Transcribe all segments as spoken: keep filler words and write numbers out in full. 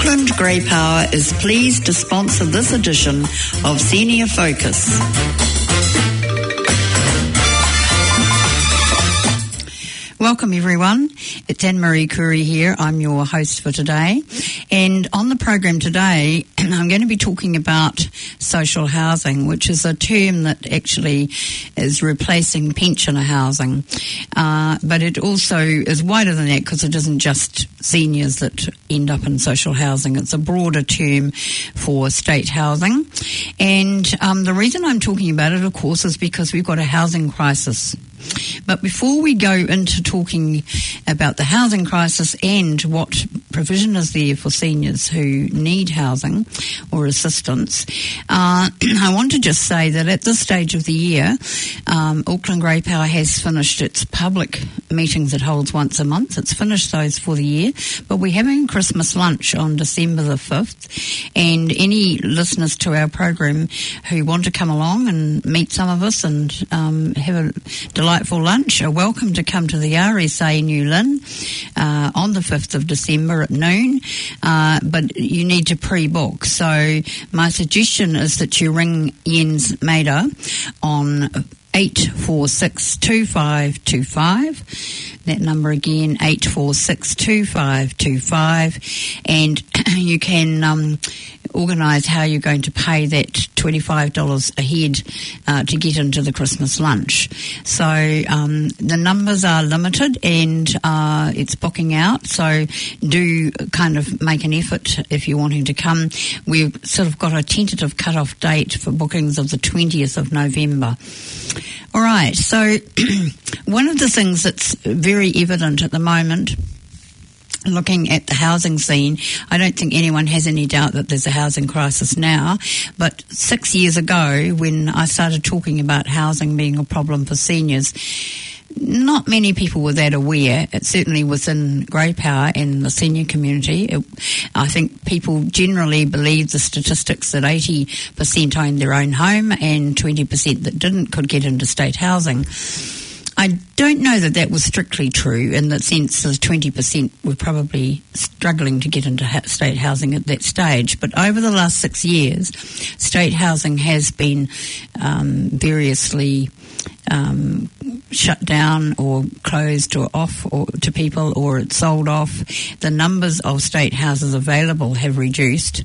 Auckland Grey Power is pleased to sponsor this edition of Senior Focus. Welcome everyone. It's Anne-Marie Curry here. I'm your host for today. And on the program today, I'm going to be talking about social housing, which is a term that actually is replacing pensioner housing. Uh, but it also is wider than that because it isn't just seniors that end up in social housing. It's a broader term for state housing. And um, the reason I'm talking about it, of course, is because we've got a housing crisis. But before we go into talking about the housing crisis and what provision is there for seniors who need housing or assistance, uh, I want to just say that at this stage of the year, um, Auckland Grey Power has finished its public meetings it holds once a month. It's finished those for the year, but we're having Christmas lunch on December the fifth, and any listeners to our program who want to come along and meet some of us and um, have a delightful lunch are welcome to come to the R S A New Lynn uh, on the fifth of December at noon, uh, but you need to pre-book. So my suggestion is that you ring Jens Mader on eight four six, two five two five. That number again, eight four six, two five two five, and you can um, organise how you're going to pay that twenty-five dollars a head uh, to get into the Christmas lunch. So um, the numbers are limited and uh, it's booking out, so do kind of make an effort if you're wanting to come. We've sort of got a tentative cut-off date for bookings of the twentieth of November. All right, so one of the things that's very evident at the moment, looking at the housing scene, I don't think anyone has any doubt that there's a housing crisis now, but six years ago when I started talking about housing being a problem for seniors, not many people were that aware. It certainly within Grey Power and the senior community. It, I think people generally believe the statistics that eighty percent owned their own home and twenty percent that didn't could get into state housing. I don't know that that was strictly true in the sense that twenty percent were probably struggling to get into ha- state housing at that stage. But over the last six years, state housing has been um, variously um, shut down or closed or off or to people, or it's sold off. The numbers of state houses available have reduced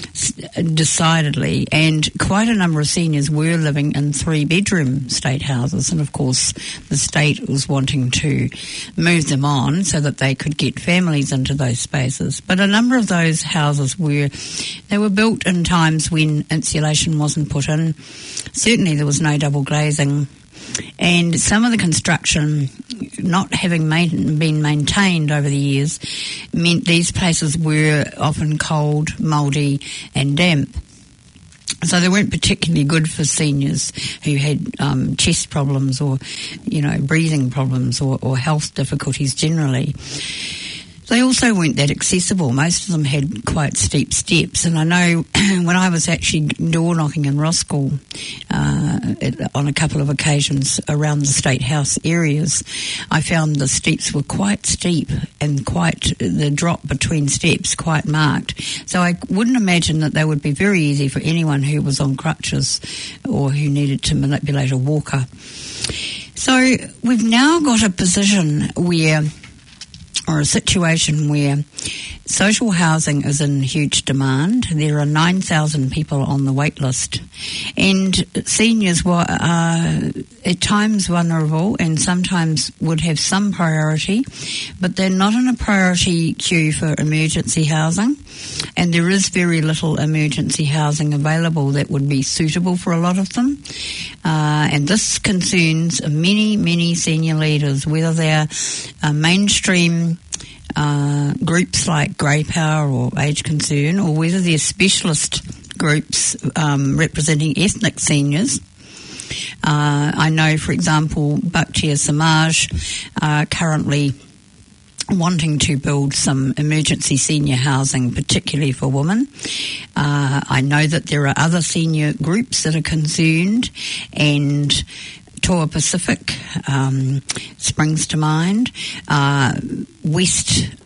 decidedly, and quite a number of seniors were living in three-bedroom state houses, and of course the state was wanting to move them on so that they could get families into those spaces. But a number of those houses were, they were built in times when insulation wasn't put in. Certainly there was no double glazing, and some of the construction not having main, been maintained over the years meant these places were often cold, mouldy and damp. So they weren't particularly good for seniors who had um, chest problems or, you know, breathing problems or, or health difficulties generally. They also weren't that accessible. Most of them had quite steep steps. And I know when I was actually door knocking in Roskilde uh, on a couple of occasions around the State House areas, I found the steps were quite steep and quite the drop between steps quite marked. So I wouldn't imagine that they would be very easy for anyone who was on crutches or who needed to manipulate a walker. So we've now got a position where or a situation where social housing is in huge demand. There are nine thousand people on the wait list, and seniors are at times vulnerable and sometimes would have some priority, but they're not in a priority queue for emergency housing, and there is very little emergency housing available that would be suitable for a lot of them. Uh, and this concerns many, many senior leaders, whether they're uh, mainstream uh, groups like Grey Power or Age Concern, or whether they're specialist groups um, representing ethnic seniors. Uh, I know, for example, Bhaktiya Samaj are currently wanting to build some emergency senior housing, particularly for women. Uh, I know that there are other senior groups that are concerned, and Toa Pacific um, springs to mind. Uh, West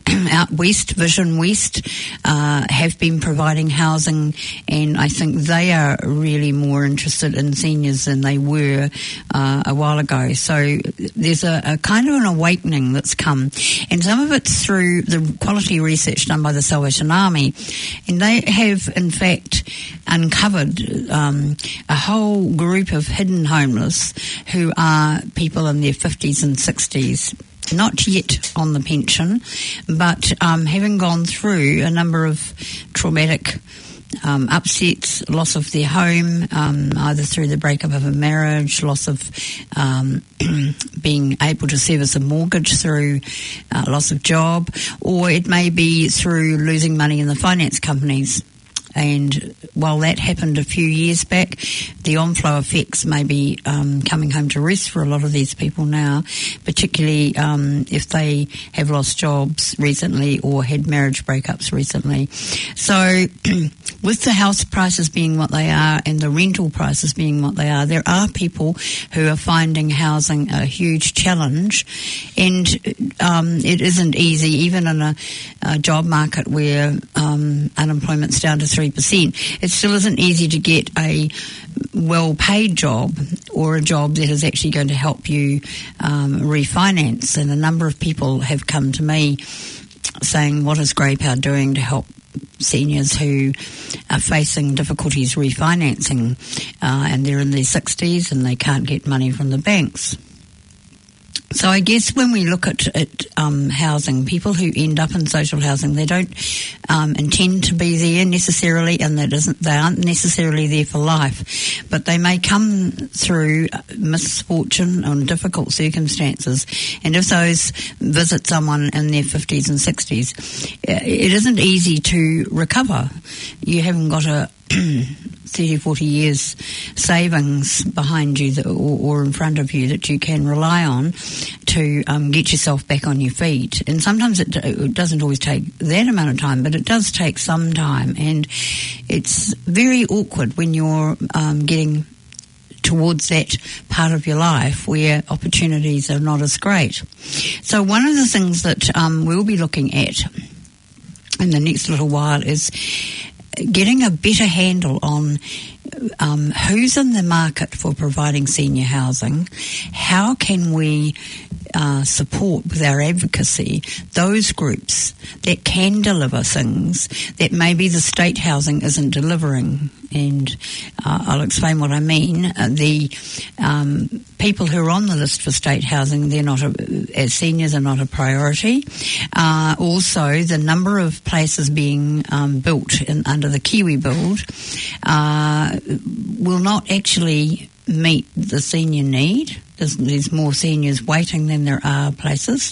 out west, Vision West, uh, have been providing housing, and I think they are really more interested in seniors than they were uh, a while ago. So there's a, a kind of an awakening that's come, and some of it's through the quality research done by the Salvation Army, and they have in fact uncovered um, a whole group of hidden homeless who are people in their fifties and sixties, not yet on the pension, but um, having gone through a number of traumatic um, upsets, loss of their home, um, either through the breakup of a marriage, loss of um, being able to service a mortgage through uh, loss of job, or it may be through losing money in the finance companies. And while that happened a few years back, the on-flow effects may be um, coming home to roost for a lot of these people now, particularly um, if they have lost jobs recently or had marriage breakups recently. So with the house prices being what they are and the rental prices being what they are, there are people who are finding housing a huge challenge, and um, it isn't easy, even in a, a job market where um, unemployment's down to three percent. It still isn't easy to get a well-paid job or a job that is actually going to help you um, refinance. And a number of people have come to me saying, what is Grey Power doing to help seniors who are facing difficulties refinancing, uh, and they're in their sixties and they can't get money from the banks. So I guess when we look at, at um, housing, people who end up in social housing, they don't um, intend to be there necessarily, and that isn't, they aren't necessarily there for life, but they may come through misfortune or difficult circumstances, and if those visit someone in their fifties and sixties, it isn't easy to recover. You haven't got a thirty, forty years savings behind you that, or, or in front of you that you can rely on to um, get yourself back on your feet. And sometimes it, it doesn't always take that amount of time, but it does take some time. And it's very awkward when you're um, getting towards that part of your life where opportunities are not as great. So one of the things that um, we'll be looking at in the next little while is getting a better handle on um, who's in the market for providing senior housing. How can we uh, support with our advocacy those groups that can deliver things that maybe the state housing isn't delivering? And uh, I'll explain what I mean. Uh, the um, people who are on the list for state housing, they're not a, as seniors are not a priority. Uh, also, the number of places being um, built in, under the Kiwi Build uh, will not actually meet the senior need. There's, there's more seniors waiting than there are places.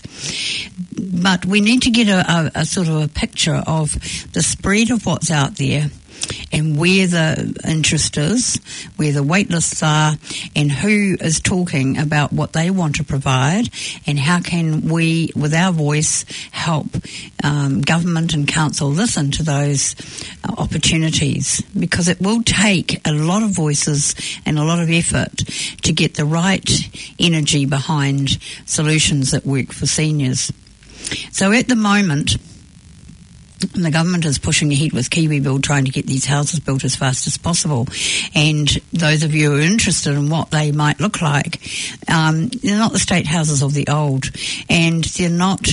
But we need to get a, a, a sort of a picture of the spread of what's out there, and where the interest is, where the wait lists are, and who is talking about what they want to provide, and how can we, with our voice, help um, government and council listen to those uh, opportunities, because it will take a lot of voices and a lot of effort to get the right energy behind solutions that work for seniors. So at the moment, the government is pushing ahead with Kiwi Build, trying to get these houses built as fast as possible. And those of you who are interested in what they might look like, um, they're not the state houses of the old, and they're not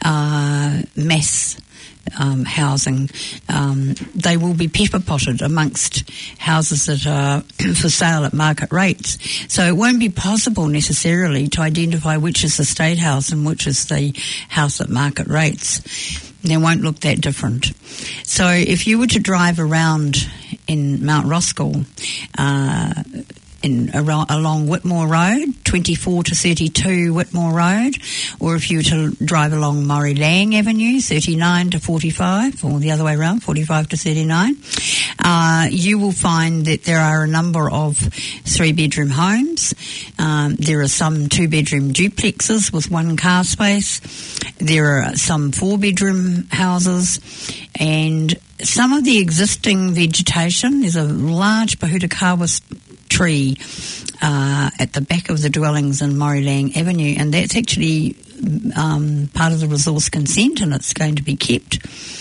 uh, mass Um, housing. Um, they will be pepper potted amongst houses that are for sale at market rates. So it won't be possible necessarily to identify which is the state house and which is the house at market rates. They won't look that different. So if you were to drive around in Mount Roskill, uh, in around, along Whitmore Road, twenty-four to thirty-two Whitmore Road, or if you were to drive along Murray Lang Avenue, thirty-nine to forty-five, or the other way around, forty-five to thirty-nine, uh, you will find that there are a number of three-bedroom homes. Um, there are some two-bedroom duplexes with one car space. There are some four-bedroom houses, and some of the existing vegetation, there's a large Pahutakawa tree uh, at the back of the dwellings in Murray Lang Avenue, and that's actually um, part of the resource consent, and it's going to be kept.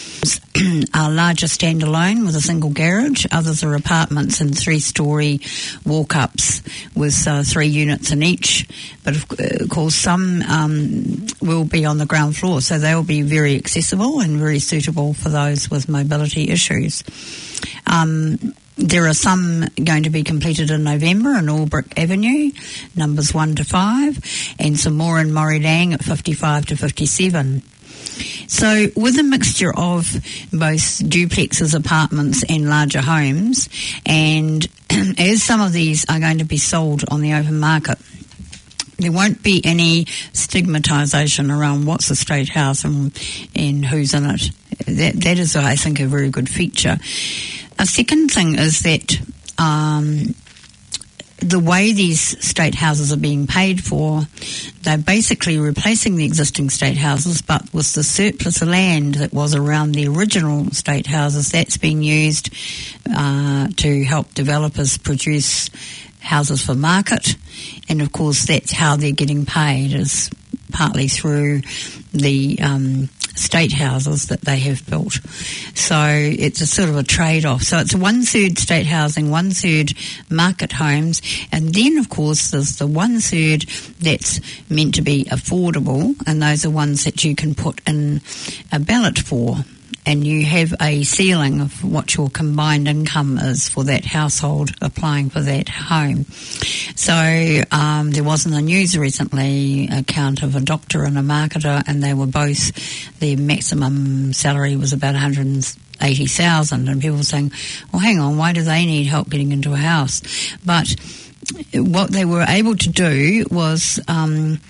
Are larger standalone with a single garage. Others are apartments and three-storey walk-ups with uh, three units in each. But of, of course, some um, will be on the ground floor, so they'll be very accessible and very suitable for those with mobility issues. Um, There are some going to be completed in November in Albrook Avenue, numbers one to five, and some more in Maurie-Lang at fifty-five to fifty-seven. So with a mixture of both duplexes, apartments and larger homes, and as some of these are going to be sold on the open market, there won't be any stigmatisation around what's a state house and, and who's in it. That, that is, I think, a very good feature. A second thing is that um, the way these state houses are being paid for, they're basically replacing the existing state houses, but with the surplus land that was around the original state houses, that's being used uh, to help developers produce houses for market. And of course, that's how they're getting paid, is partly through the um, state houses that they have built. So it's a sort of a trade-off. So it's one-third state housing, one-third market homes, and then, of course, there's the one-third that's meant to be affordable, and those are ones that you can put in a ballot for. And you have a ceiling of what your combined income is for that household applying for that home. So um, there was in the news recently a account of a doctor and a marketer, and they were both, their maximum salary was about one hundred eighty thousand dollars, and people were saying, well, hang on, why do they need help getting into a house? But what they were able to do was um,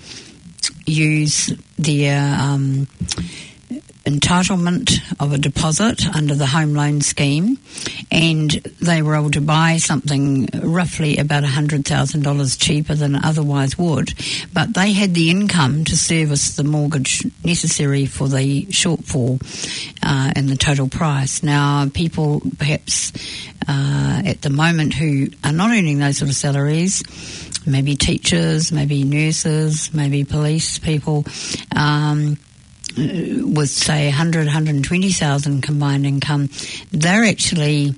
use their Um, entitlement of a deposit under the home loan scheme, and they were able to buy something roughly about one hundred thousand dollars cheaper than otherwise would, but they had the income to service the mortgage necessary for the shortfall uh, in the total price. Now, people perhaps uh, at the moment who are not earning those sort of salaries, maybe teachers, maybe nurses, maybe police people, um, with, say, one hundred thousand, one hundred twenty thousand combined income, they're actually,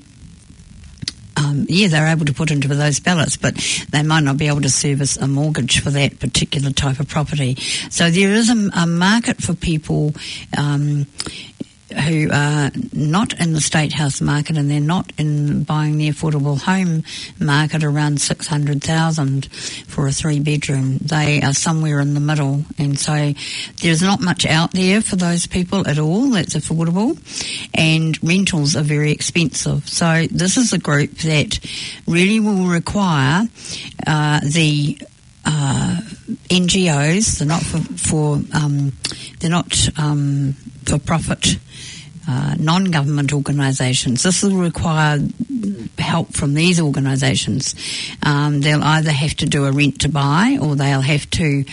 um, yeah, they're able to put into those ballots, but they might not be able to service a mortgage for that particular type of property. So there is a, a market for people um, who are not in the state house market, and they're not in buying the affordable home market around six hundred thousand dollars for a three bedroom. They are somewhere in the middle, and so there's not much out there for those people at all that's affordable, and rentals are very expensive. So this is a group that really will require uh, the uh, N G Os. They're not for, for um, they're not um, for profit. Uh, non-government organisations. This will require help from these organisations. Um, they'll either have to do a rent to buy, or they'll have to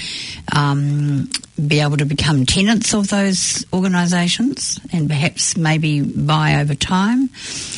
um, be able to become tenants of those organisations and perhaps maybe buy over time.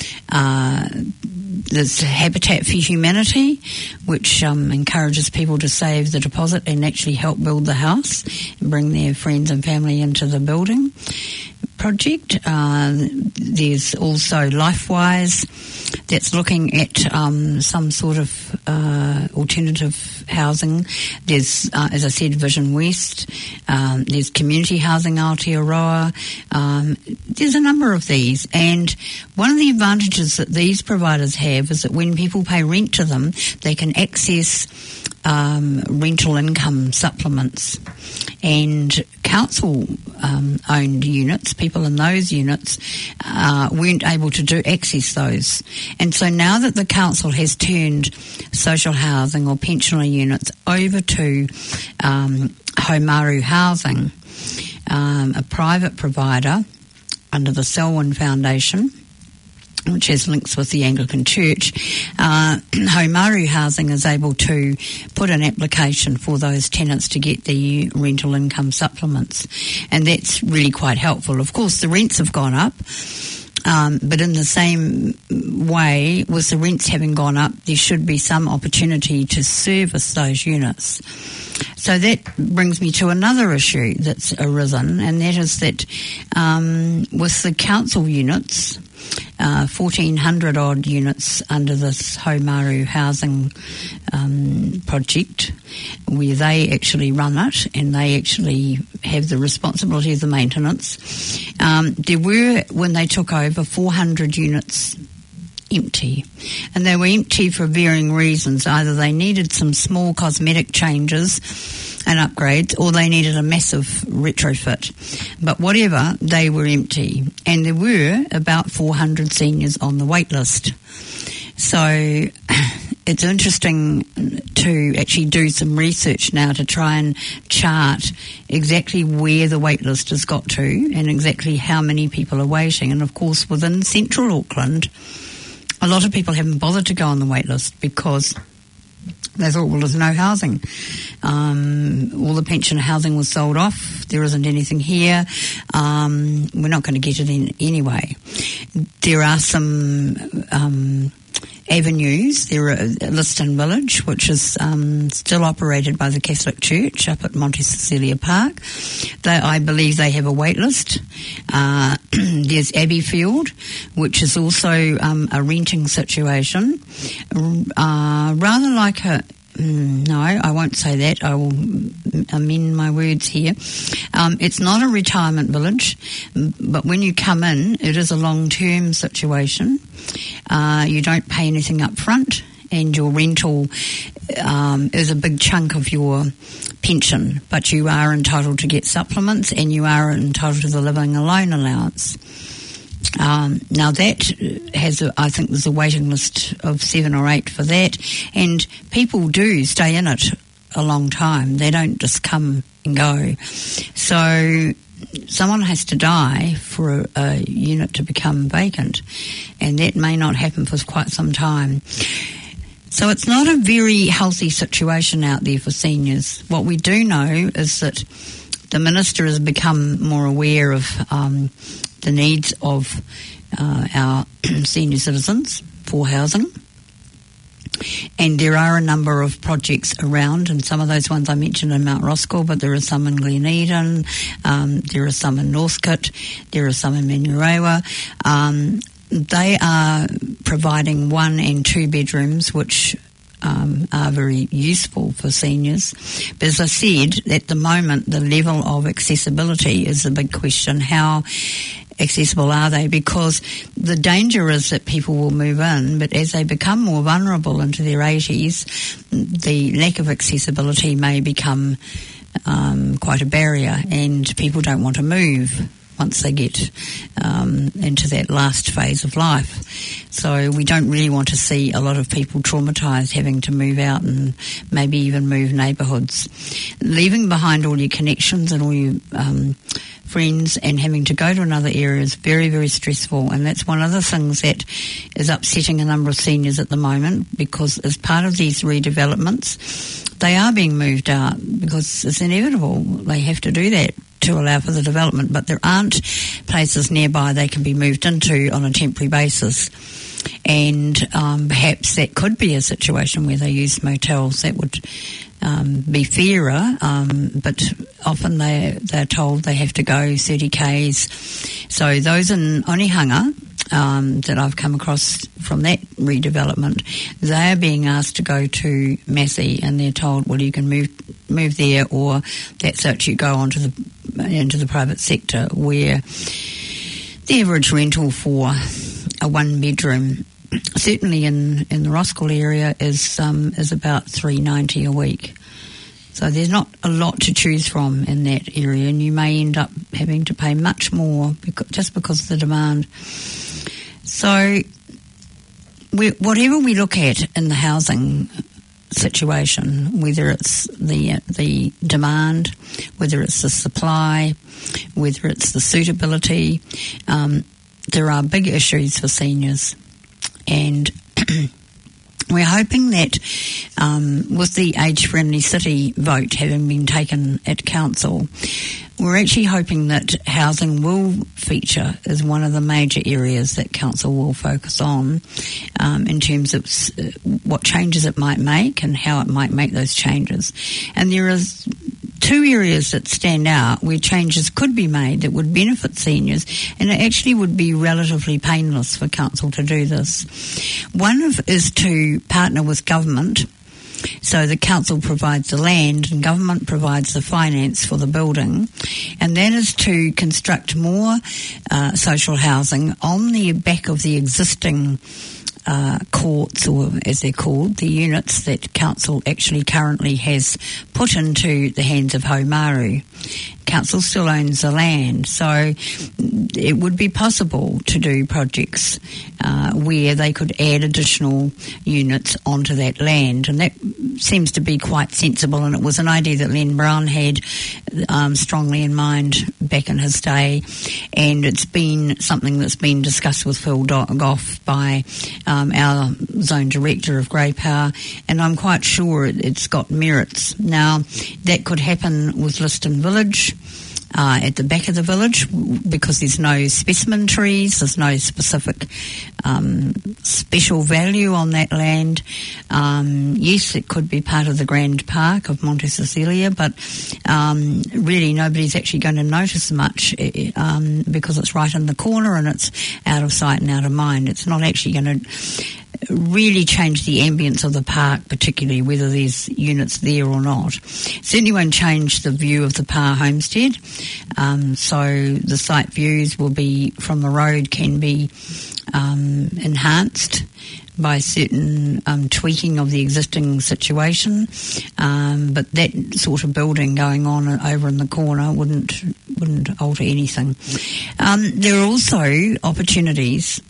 Uh, there's Habitat for Humanity, which um, encourages people to save the deposit and actually help build the house and bring their friends and family into the building project. Uh, there's also LifeWise that's looking at um, some sort of uh, alternative housing. There's, uh, as I said, Vision West. Um, there's Community Housing Aotearoa. Um, there's a number of these, and one of the advantages that these providers have is that when people pay rent to them, they can access um, rental income supplements. And council um, owned units, people in those units uh, weren't able to do access those. And so now that the council has turned social housing or pensioner units over to um, Haumaru Housing, um, a private provider under the Selwyn Foundation, which has links with the Anglican Church, uh, Haumaru Housing is able to put an application for those tenants to get the rental income supplements. And that's really quite helpful. Of course, the rents have gone up, um, but in the same way, with the rents having gone up, there should be some opportunity to service those units. So that brings me to another issue that's arisen, and that is that um, with the council units, uh, fourteen hundred odd units under this Haumaru housing um, project, where they actually run it and they actually have the responsibility of the maintenance. Um, there were, when they took over, four hundred units empty, and they were empty for varying reasons. Either they needed some small cosmetic changes and upgrades, or they needed a massive retrofit. But whatever, they were empty, and there were about four hundred seniors on the wait list. So it's interesting to actually do some research now to try and chart exactly where the wait list has got to and exactly how many people are waiting. And of course, within central Auckland, a lot of people haven't bothered to go on the wait list because they thought, well, there's no housing. Um, all the pension housing was sold off. There isn't anything here. Um, we're not going to get it in anyway. There are some um, avenues. There are Liston Village, which is um, still operated by the Catholic Church up at Monte Cecilia Park. They, I believe they have a wait list. Uh, there's Abbeyfield, which is also um, a renting situation. Uh, rather like a No, I won't say that. I will amend my words here. Um, it's not a retirement village, but when you come in, it is a long-term situation. Uh, you don't pay anything up front, and your rental um, is a big chunk of your pension, but you are entitled to get supplements, and you are entitled to the living alone allowance. Um, now that has, a, I think there's a waiting list of seven or eight for that, and people do stay in it a long time. They don't just come and go. So someone has to die for a, a unit to become vacant, and that may not happen for quite some time. So it's not a very healthy situation out there for seniors. What we do know is that the Minister has become more aware of um, the needs of uh, our senior citizens for housing. And there are a number of projects around, and some of those ones I mentioned in Mount Roskill, but there are some in Glen Eden, um, there are some in Northcote, there are some in Manurewa. Um, they are providing one and two bedrooms, which Um, are very useful for seniors. But as I said, at the moment, the level of accessibility is a big question. How accessible are they? Because the danger is that people will move in, but as they become more vulnerable into their eighties, the lack of accessibility may become um, quite a barrier, and people don't want to move once they get um, into that last phase of life. So we don't really want to see a lot of people traumatised having to move out and maybe even move neighbourhoods. Leaving behind all your connections and all your um, friends and having to go to another area is very, very stressful, and that's one of the things that is upsetting a number of seniors at the moment, because as part of these redevelopments, they are being moved out because it's inevitable. They have to do that to allow for the development, but there aren't places nearby they can be moved into on a temporary basis. And um, perhaps that could be a situation where they use motels. That would um, be fairer, um, but often they, they're told they have to go thirty kays. So those in Onehunga um, that I've come across from that redevelopment, they're being asked to go to Massey, and they're told, well, you can move move there, or that's it, you go on to the into the private sector, where the average rental for a one bedroom, certainly in, in the Roskill area, is um, is about three ninety a week. So there's not a lot to choose from in that area, and you may end up having to pay much more because, just because of the demand. So we, whatever we look at in the housing situation, whether it's the the demand, whether it's the supply, whether it's the suitability, um, there are big issues for seniors, and we're hoping that um, with the age-friendly city vote having been taken at council, we're actually hoping that housing will feature as one of the major areas that council will focus on um, in terms of uh, what changes it might make and how it might make those changes. And there is two areas that stand out where changes could be made that would benefit seniors, and it actually would be relatively painless for council to do this. One of, is to partner with government. So the council provides the land and government provides the finance for the building, and that is to construct more uh, social housing on the back of the existing uh, courts, or as they're called, the units that council actually currently has put into the hands of Haumaru. Council still owns the land, so it would be possible to do projects uh, where they could add additional units onto that land, and that seems to be quite sensible, and it was an idea that Len Brown had um, strongly in mind back in his day, and it's been something that's been discussed with Phil Goff by um, our zone director of Grey Power, and I'm quite sure it, it's got merits. Now, that could happen with Liston Village, Uh, at the back of the village, because there's no specimen trees, there's no specific um, special value on that land. Um, yes, it could be part of the Grand Park of Monte Cecilia, but um, really nobody's actually going to notice much um, because it's right in the corner and it's out of sight and out of mind. It's not actually going to really change the ambience of the park, particularly whether there's units there or not. Certainly won't change the view of the Power Homestead. Um, so the site views will be from the road can be um, enhanced by certain um, tweaking of the existing situation, um, but that sort of building going on over in the corner wouldn't wouldn't alter anything. Um, there are also opportunities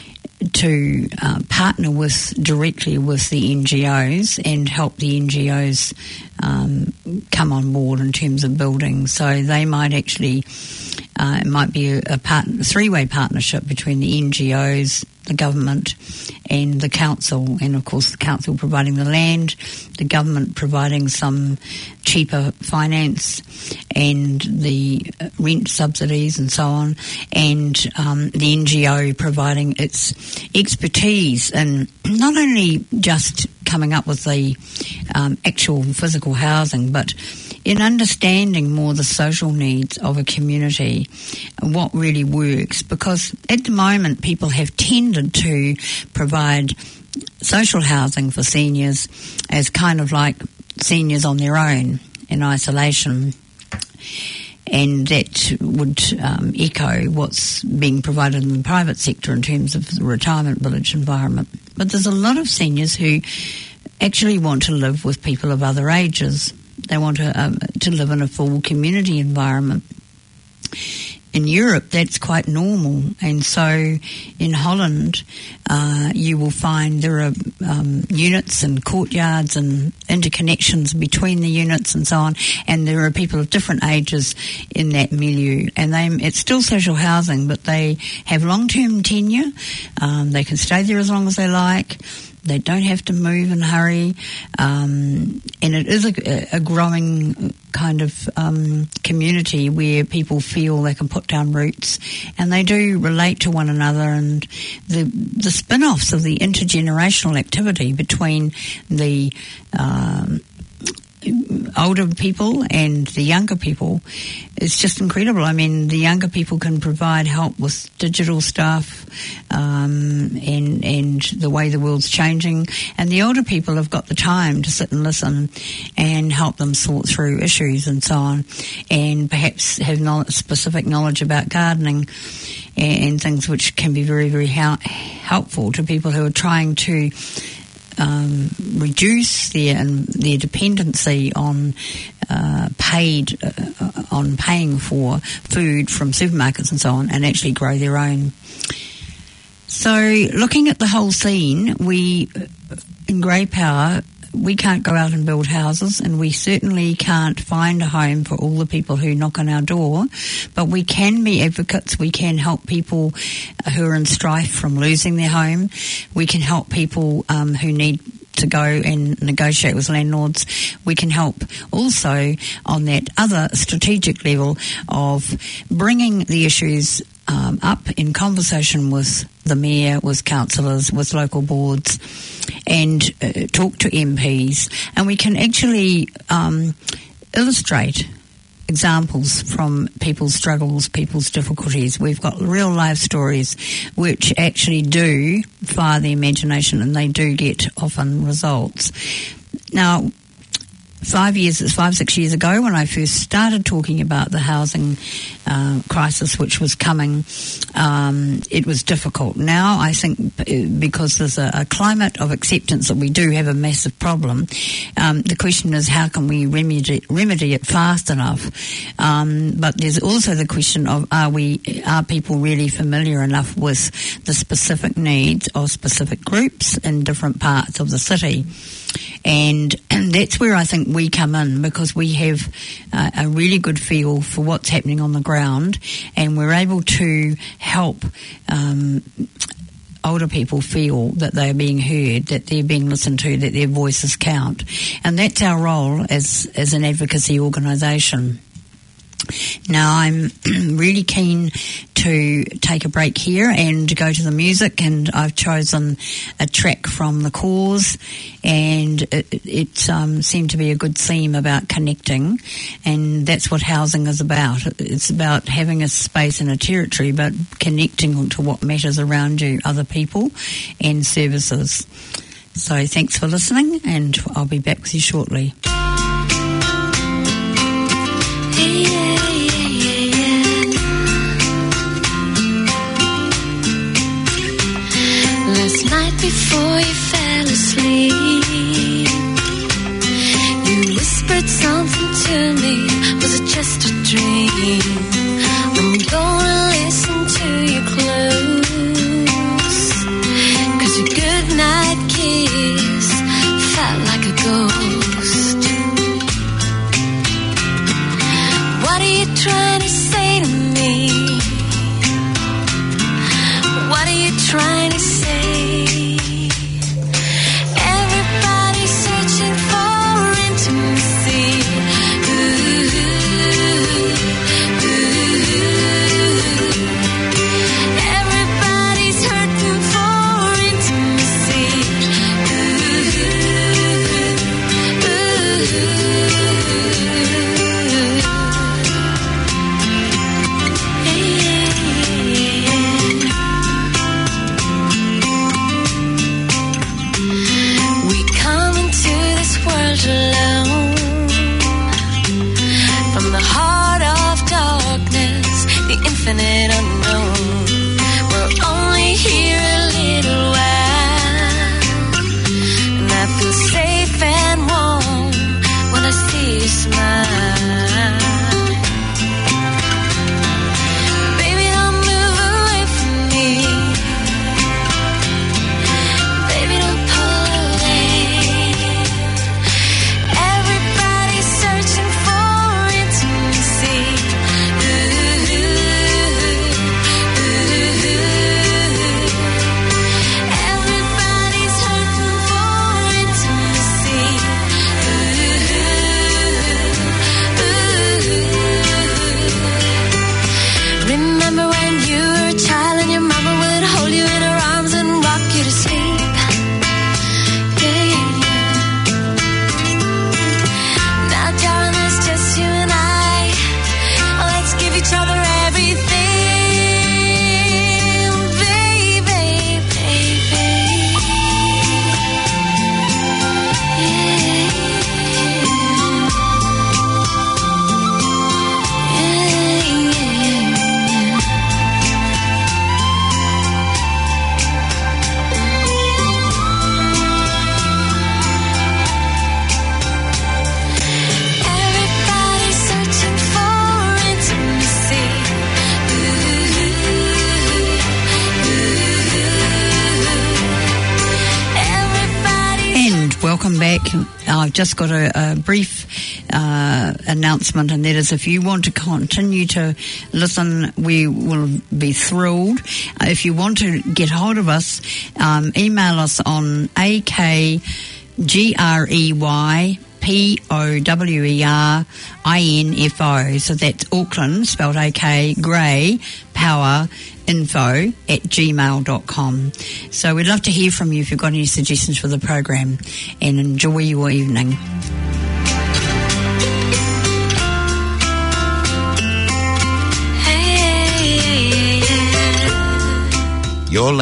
to uh, partner with directly with the N G Os and help the N G Os um, come on board in terms of building. So they might actually, uh, it might be a, a part, a three-way partnership between the N G Os, the government and the council, and of course the council providing the land, the government providing some cheaper finance and the rent subsidies and so on, and um, the N G O providing its expertise in not only just coming up with the um, actual physical housing, but in understanding more the social needs of a community and what really works. Because at the moment people have tended to provide social housing for seniors as kind of like seniors on their own in isolation, and that would um, echo what's being provided in the private sector in terms of the retirement village environment. But there's a lot of seniors who actually want to live with people of other ages. They want to, um, to live in a full community environment. In Europe, that's quite normal, and so in Holland, uh, you will find there are um, units and courtyards and interconnections between the units and so on, and there are people of different ages in that milieu, and they, it's still social housing, but they have long-term tenure. Um, they can stay there as long as they like. They don't have to move in a hurry, um, and it is a, a growing kind of um, community where people feel they can put down roots, and they do relate to one another. And the the spin-offs of the intergenerational activity between the um, older people and the younger people is just incredible. I mean, the younger people can provide help with digital stuff um, and and the way the world's changing, and the older people have got the time to sit and listen and help them sort through issues and so on, and perhaps have knowledge, specific knowledge about gardening and, and things which can be very, very hel- helpful to people who are trying to Um, reduce their um, their dependency on uh, paid uh, on paying for food from supermarkets and so on, and actually grow their own. So, looking at the whole scene, we in Grey Power we can't go out and build houses, and we certainly can't find a home for all the people who knock on our door, but we can be advocates. We can help people who are in strife from losing their home. We can help people um, who need to go and negotiate with landlords. We can help also on that other strategic level of bringing the issues um, up in conversation with the mayor, with councillors, with local boards, and uh, talk to M Ps. And we can actually um, illustrate examples from people's struggles, people's difficulties. We've got real life stories which actually do fire the imagination, and they do get often results. Now, Five years, five, six years ago, when I first started talking about the housing uh, crisis which was coming, um, it was difficult. Now, I think because there's a, a climate of acceptance that we do have a massive problem, um, the question is how can we remedy, remedy it fast enough? Um, but there's also the question of are we, are people really familiar enough with the specific needs of specific groups in different parts of the city? And, and that's where I think we come in, because we have uh, a really good feel for what's happening on the ground, and we're able to help um, older people feel that they're being heard, that they're being listened to, that their voices count. And that's our role as, as an advocacy organisation. Now, I'm really keen to take a break here and go to the music, and I've chosen a track from The Cause, and it, it um, seemed to be a good theme about connecting, and that's what housing is about. It's about having a space and a territory, but connecting to what matters around you, other people and services. So thanks for listening, and I'll be back with you shortly. Before you fell asleep, you whispered something to me. Was it just a dream? I'm gonna listen to you close, 'cause your goodnight kiss felt like a ghost. What are you trying to say to me? What are you trying to say? Ooh, ooh, ooh. welcome back. I've just got a, a brief uh, announcement, and that is if you want to continue to listen, we will be thrilled. Uh, if you want to get hold of us, um, email us on A K G R E Y P O W E R I N F O. So that's Auckland, spelled A K, Grey, Power, info at gmail dot com. So we'd love to hear from you if you've got any suggestions for the program, and enjoy your evening. Your